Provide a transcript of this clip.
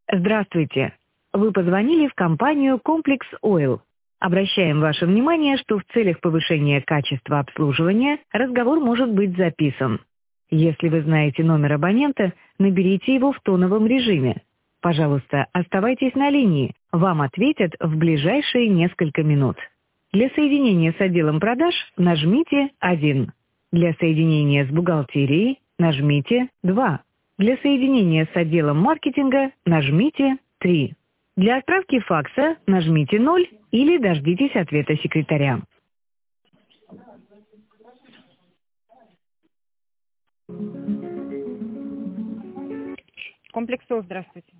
Здравствуйте. Вы позвонили в компанию «Комплекс Ойл». Обращаем ваше внимание, что в целях повышения качества обслуживания разговор может быть записан. Если вы знаете номер абонента, наберите его в тоновом режиме. Пожалуйста, оставайтесь на линии. Вам ответят в ближайшие несколько минут. Для соединения с отделом продаж нажмите 1. Для соединения с бухгалтерией нажмите 2. Для соединения с отделом маркетинга нажмите 3. Для отправки факса нажмите 0 или дождитесь ответа секретаря. Комплекс Ойл, здравствуйте.